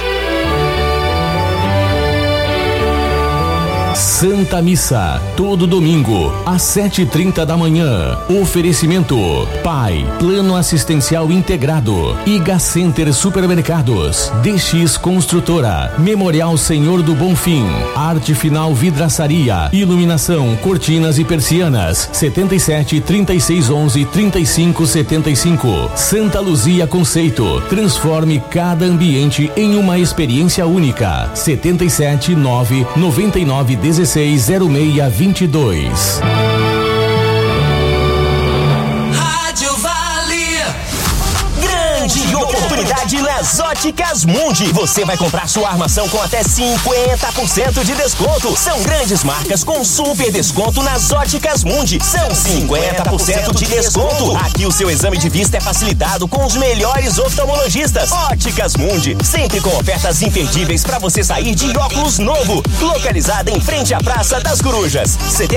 Speaker 14: Santa Missa, todo domingo, às 7h30 da manhã. Oferecimento: PAI, Plano Assistencial Integrado, Iga Center Supermercados, DX Construtora, Memorial Senhor do Bonfim, Arte Final Vidraçaria, Iluminação, Cortinas e Persianas, 77 36 11 35 75. Santa Luzia Conceito, transforme cada ambiente em uma experiência única. 77 9 99 17
Speaker 1: 3606-0622.
Speaker 7: Oportunidade nas Óticas Mundi. Você vai comprar sua armação com até 50% de desconto. São grandes marcas com super desconto nas Óticas Mundi. São 50% de desconto. Aqui o seu exame de vista é facilitado com os melhores oftalmologistas. Óticas Mundi, sempre com ofertas imperdíveis para você sair de óculos novo. Localizada em frente à Praça das Corujas.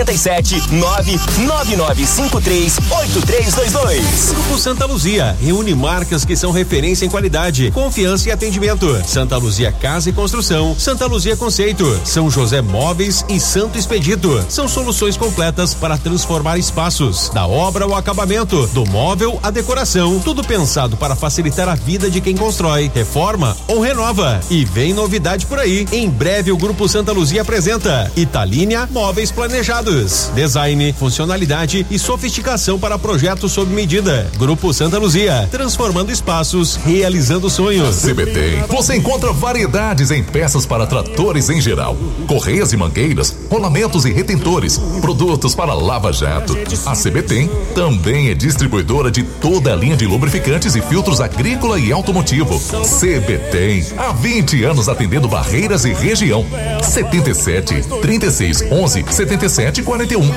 Speaker 7: 77-99953-8322.
Speaker 10: Grupo Santa Luzia reúne marcas que são referência em qualidade, confiança e atendimento. Santa Luzia Casa e Construção, Santa Luzia Conceito, São José Móveis e Santo Expedito. São soluções completas para transformar espaços, da obra ao acabamento, do móvel à decoração, tudo pensado para facilitar a vida de quem constrói, reforma ou renova. E vem novidade por aí. Em breve o Grupo Santa Luzia apresenta Italínia Móveis Planejados, design, funcionalidade e sofisticação para projetos sob medida. Grupo Santa Luzia, transformando espaços, realizando sonhos.
Speaker 1: CBT, você encontra variedades em peças para tratores em geral, correias e mangueiras, rolamentos e retentores, produtos para lava-jato. A CBT também é distribuidora de toda a linha de lubrificantes e filtros agrícola e automotivo. CBT, há 20 anos atendendo Barreiras e região. 77-3611-7741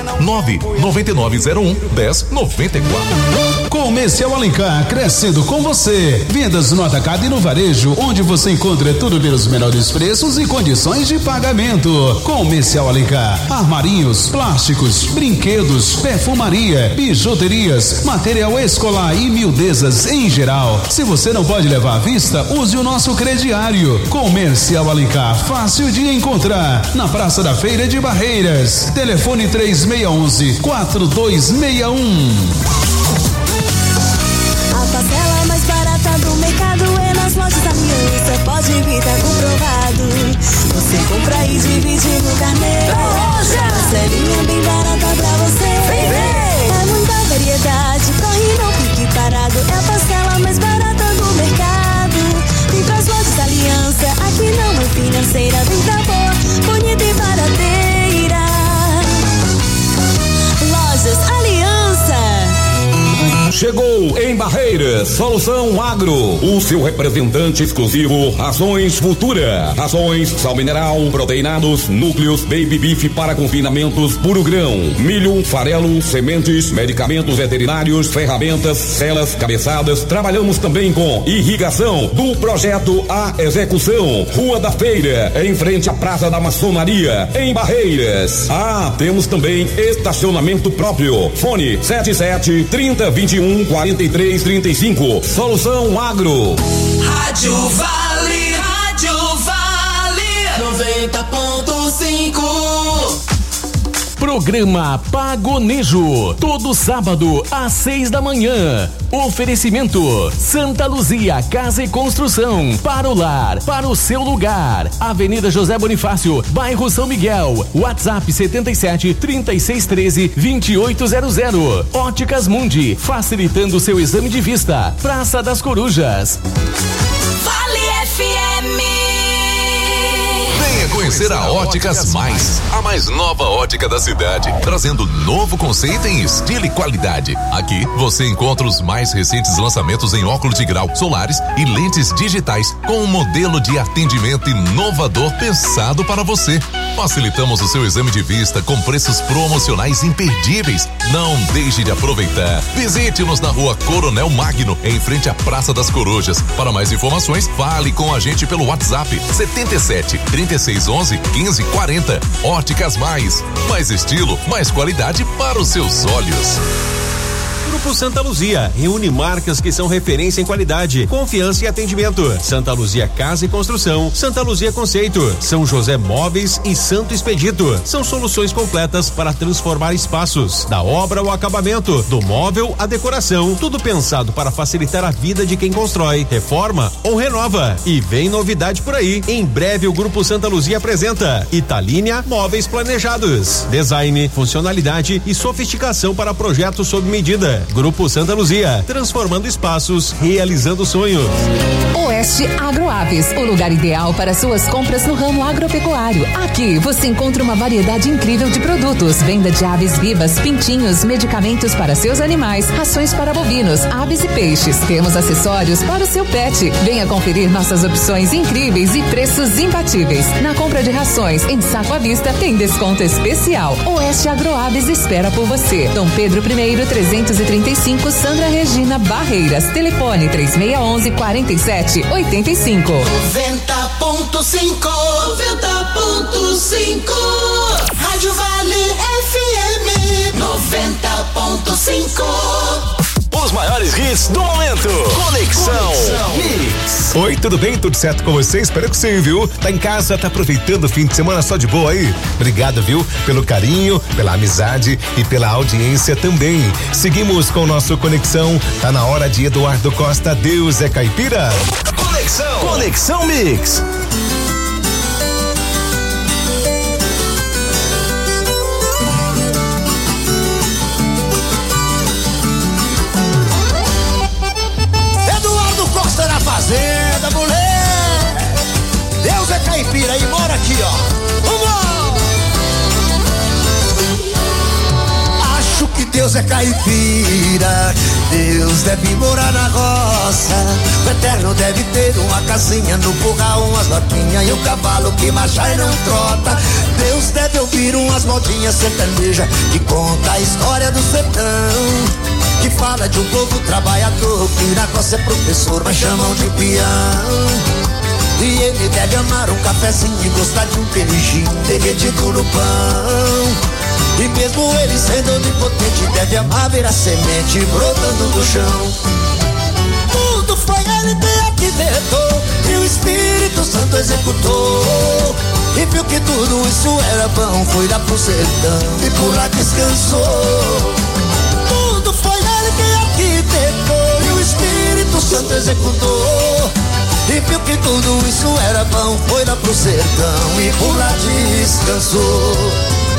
Speaker 1: 99901-1094.
Speaker 8: Comercial Alencar, crescendo com você. Vendas no atacado e no varejo, onde você encontra tudo pelos menores preços e condições de pagamento. Comercial Alencar, armarinhos, plásticos, brinquedos, perfumaria, bijuterias, material escolar e miudezas em geral. Se você não pode levar à vista, use o nosso crediário. Comercial Alencar, fácil de encontrar, na Praça da Feira de Barreiras. Telefone 3611-4261.
Speaker 13: A parcela mais barata do mercado é nas lojas Aliança. Pode vir, tá comprovado. Você compra e divide no carnê. Parcelinha bem barata pra você. Vem, vem. É muita variedade, corre não fique parado. É a parcela mais barata do mercado. Vem pras lojas Aliança, aqui não é financeira. Vem pra boa, bonita e barateira. Lojas Aliança.
Speaker 18: Chegou em Barreiras, Solução Agro, o seu representante exclusivo Rações Futura. Rações, sal mineral, proteinados, núcleos, baby beef para confinamentos, puro grão, milho, farelo, sementes, medicamentos veterinários, ferramentas, celas, cabeçadas. Trabalhamos também com irrigação, do projeto à execução. Rua da Feira, em frente à Praça da Maçonaria, em Barreiras. Temos também estacionamento próprio. Fone 77-3021-4335. Solução Agro.
Speaker 2: Rádio Vale 90.5.
Speaker 1: Programa Pagonejo, todo sábado às 6 da manhã. Oferecimento Santa Luzia Casa e Construção, para o lar, para o seu lugar. Avenida José Bonifácio, bairro São Miguel. WhatsApp 77-3613-2800. Óticas Mundi, facilitando seu exame de vista. Praça das Corujas.
Speaker 3: Vale FM.
Speaker 1: Venha conhecer a Óticas Mais, a mais nova ótica da cidade, trazendo novo conceito em estilo e qualidade. Aqui você encontra os mais recentes lançamentos em óculos de grau, solares e lentes digitais, com um modelo de atendimento inovador pensado para você. Facilitamos o seu exame de vista com preços promocionais imperdíveis. Não deixe de aproveitar. Visite-nos na Rua Coronel Magno, em frente à Praça das Corujas. Para mais informações, fale com a gente pelo WhatsApp 77-3611-1540. Óticas Mais estilo, mais qualidade para os seus olhos.
Speaker 10: Grupo Santa Luzia reúne marcas que são referência em qualidade, confiança e atendimento. Santa Luzia Casa e Construção, Santa Luzia Conceito, São José Móveis e Santo Expedito. São soluções completas para transformar espaços, da obra ao acabamento, do móvel à decoração, tudo pensado para facilitar a vida de quem constrói, reforma ou renova. E vem novidade por aí. Em breve o Grupo Santa Luzia apresenta Italínia Móveis Planejados, design, funcionalidade e sofisticação para projetos sob medida. Grupo Santa Luzia, transformando espaços, realizando sonhos.
Speaker 19: Oeste Agroaves, o lugar ideal para suas compras no ramo agropecuário. Aqui você encontra uma variedade incrível de produtos, venda de aves vivas, pintinhos, medicamentos para seus animais, rações para bovinos, aves e peixes. Temos acessórios para o seu pet. Venha conferir nossas opções incríveis e preços imbatíveis. Na compra de rações em saco à vista tem desconto especial. Oeste Agroaves espera por você. Dom Pedro I, 335, Sandra Regina Barreiras. Telefone 3611-4785.
Speaker 15: 90.5 Rádio Vale FM 90.5.
Speaker 4: Os maiores hits do momento. Conexão Mix. Oi, tudo bem? Tudo certo com você? Espero que sim, viu? Tá em casa, tá aproveitando o fim de semana só de boa aí? Obrigado, viu? Pelo carinho, pela amizade e pela audiência também. Seguimos com o nosso Conexão. Tá na hora de Eduardo Costa, Deus é Caipira. Conexão Mix.
Speaker 2: Costa na fazenda, mulher. Deus é caipira e mora aqui, ó. Vamos! Acho que Deus é caipira. Deus deve morar na roça. O Eterno deve ter uma casinha no curral, umas vaquinhas e um cavalo que marcha e não trota. Deus deve ouvir umas modinhas sertanejas que conta a história do sertão, que fala de um povo trabalhador que na roça é professor, mas chamam de peão. E ele deve amar um cafezinho e gostar de um queijinho derretido no pão. E mesmo ele sendo onipotente, deve amar ver a semente brotando do chão. Tudo foi ele que arquitetou e o Espírito Santo executou. E viu que tudo isso era bom, foi lá pro sertão e por lá descansou. Tudo foi ele que arquitetou e o Espírito Santo executou. E viu que tudo isso era bom, foi lá pro sertão e por lá descansou.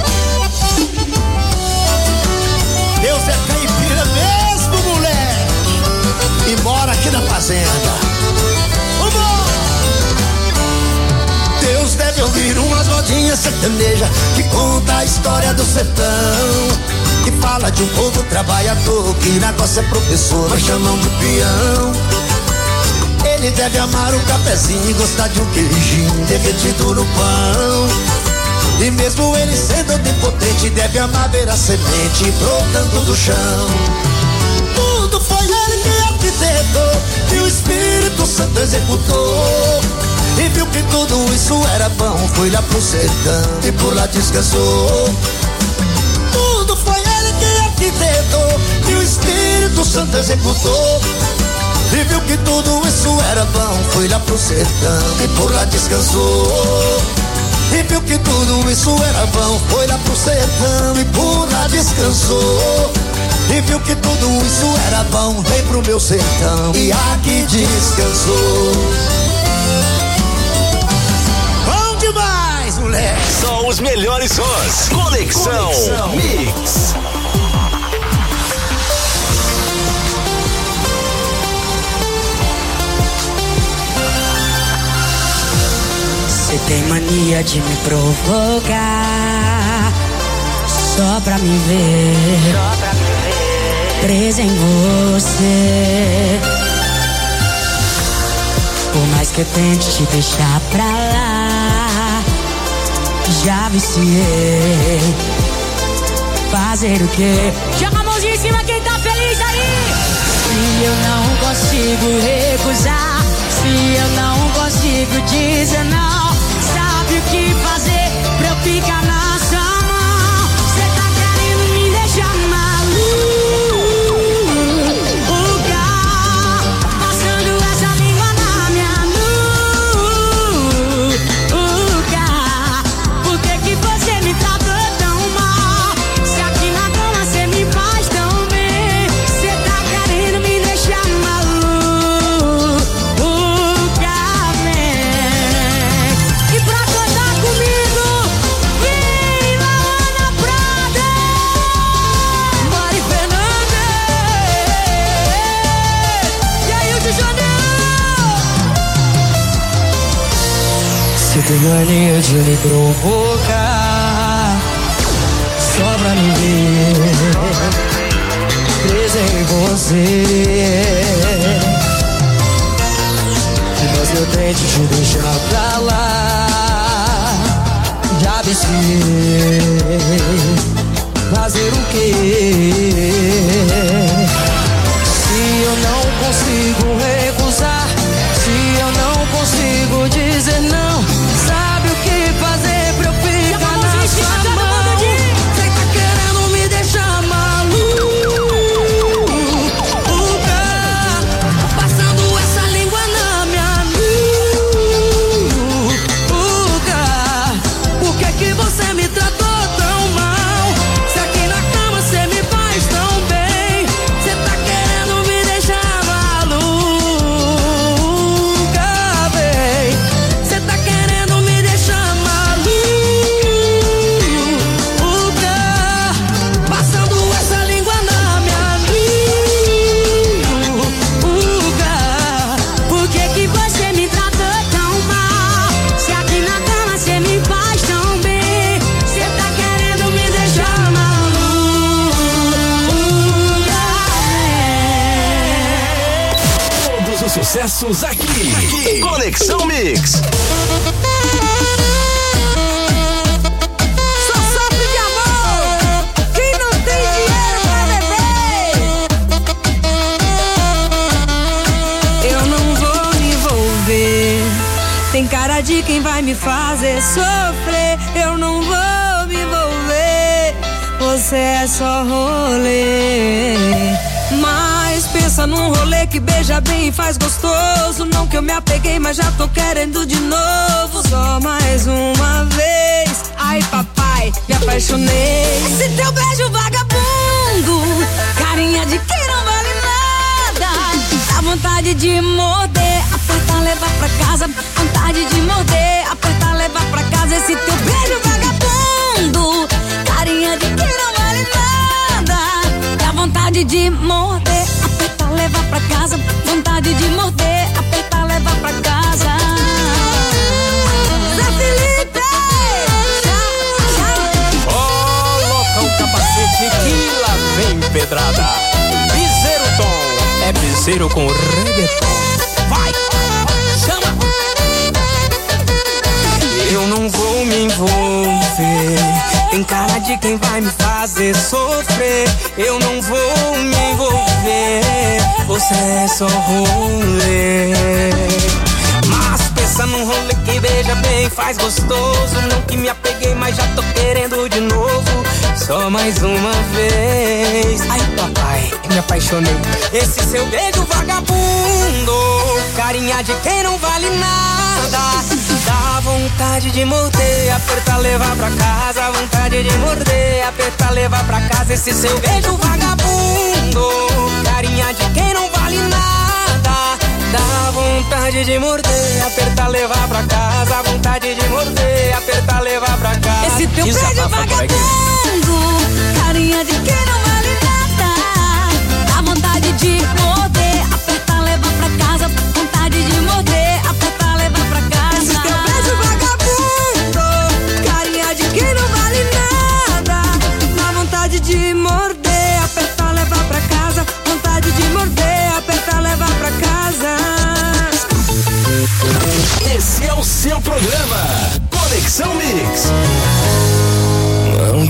Speaker 2: Deus é caipira mesmo, moleque, e mora aqui na fazenda. Deus deve ouvir umas rodinhas sertanejas que conta a história do sertão, que fala de um povo trabalhador que na roça é professor, mas chamam de peão. Ele deve amar um cafezinho e gostar de um queijinho derretido no pão. E mesmo ele sendo onipotente, deve amar ver a semente brotando do chão. Tudo foi ele que arquitetou e o Espírito Santo executou. E viu que tudo isso era bom, foi lá pro sertão e por lá descansou. Tudo foi ele que arquitetou e o Espírito Santo executou. E viu que tudo isso era bom, foi lá pro sertão e por lá descansou. E viu que tudo isso era bom, foi lá pro sertão e por lá descansou. E viu que tudo isso era bom, veio pro meu sertão e aqui descansou. Bom demais, moleque!
Speaker 4: Só os melhores sons. Conexão Mix.
Speaker 13: Você tem mania de me provocar só pra me ver presa em você. Por mais que eu tente te deixar pra lá, já viciei. Fazer o quê? Joga a mãozinha em cima quem tá feliz aí. Se eu não consigo recusar, se eu não consigo dizer não, sabe o que fazer pra eu ficar na sua mão? Cê tá querendo me deixar maluca, passando essa língua na minha nuca. Por que que você me tratou tão mal? Se aqui na cama cê me faz tão bem. Cê tá querendo me deixar maluca, vem. E pra cantar comigo
Speaker 12: tem mania de me provocar só pra me ver presa em você. Mas eu tento te deixar pra lá. Já pensei fazer o quê? Se eu não consigo recusar, se eu não consigo dizer não, sabe o que fazer pra eu ficar na sua mão? Cê tá querendo me deixar maluca, passando essa língua na minha nuca. Por que que você me tratou tão mal? Se aqui na cama cê me faz tão bem, cê tá querendo me deixar maluca, bem. Cê tá querendo me deixar maluca, passando essa língua na minha nuca.
Speaker 13: Por que que você me tratou tão mal? Se aqui na cama cê me faz tão bem, cê tá querendo me deixar maluca.
Speaker 7: Todos os sucessos aqui. Conexão Mix.
Speaker 13: Só sofre de amor quem não tem dinheiro pra beber. Eu não vou me envolver, tem cara de quem vai me fazer sofrer. Eu não vou me envolver, você é só rolê. Mas pensa num rolê que beija bem e faz gostoso. Não que eu me apeguei, mas já tô querendo de novo. Só mais uma vez. Ai papai, me apaixonei. Esse teu beijo vagabundo, carinha de quem não vale nada. Dá vontade de morder, apertar, levar pra casa. Vontade de morder, apertar, levar pra casa. Esse teu beijo vagabundo, carinha de quem não vale nada. Dá vontade de morder, apertar, levar pra casa. Vontade de morder, apertar, levar pra casa. Zé Felipe!
Speaker 20: Coloca o capacete que lá vem pedrada. Piseiro Tom, é piseiro com reggaeton. Vai, chama!
Speaker 12: Eu não vou me envolver, tem cara de quem vai me fazer sofrer. Eu não vou me envolver, você é só rolê. Mas pensa num rolê que beija bem, faz gostoso. Não que me apeguei, mas já tô querendo de novo. Só mais uma vez. Ai papai, me apaixonei. Esse seu beijo vagabundo, carinha de quem não vale nada. Dá vontade de morder, apertar, levar pra casa. Vontade de morder, apertar, levar pra casa. Esse seu beijo vagabundo, carinha de quem não vale nada. Dá vontade de morder, apertar, levar pra casa. Vontade de morder, apertar, levar pra casa.
Speaker 13: Esse teu beijo vagabundo, carinha de quem não vale nada. Dá vontade de morder, apertar, levar pra casa. Vontade de morder, apertar, levar pra casa.
Speaker 12: Esse teu beijo vagabundo, carinha de quem não vale nada. Dá vontade de morder, apertar, levar pra casa. Vontade de morder, apertar, levar pra casa.
Speaker 7: Esse é o seu programa Conexão Mix.